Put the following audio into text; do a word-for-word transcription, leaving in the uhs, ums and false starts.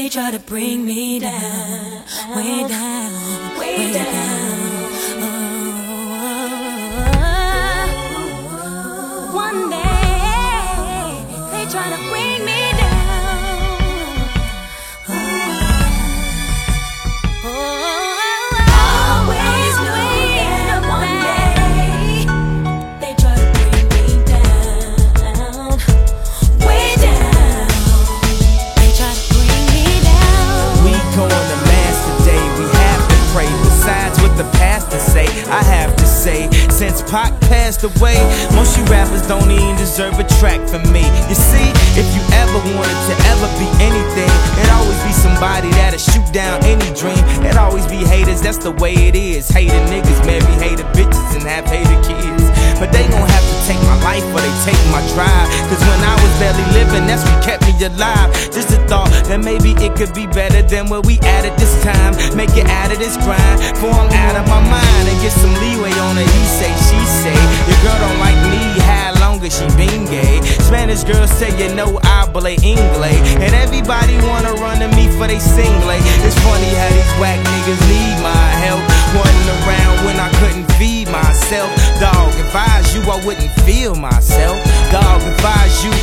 They try to bring me down, way down, way down. Oh, one day they try to bring me down. Oh, always waiting up one day. They try to bring me down, way down. They try to bring me down. We going to mass today, we have to pray. Besides what the pastor say, I have to say, since Pac passed away, most you rappers don't even deserve a track from me. You see, if you ever wanted to ever be anything, it always be somebody that'll shoot down any dream. It always be haters, that's the way it is. Hater niggas marry hater bitches and have hater kids. But they gon' have to take my life or they take my drive. Cause when I was barely living, that's what kept me alive. Just a thought that maybe it could be better than where we at at this time. Make it out of this grind, for I'm out of my mind. And get some leeway on it, he say, she say. Your girl don't like me, how long as she been gay? Spanish girls say you know I play English. And everybody wanna run to me for they singlet. It's funny how these whack niggas need my help. Running around when I couldn't feed myself. Dog, if I was you, I wouldn't feel myself. Dog, if I was you,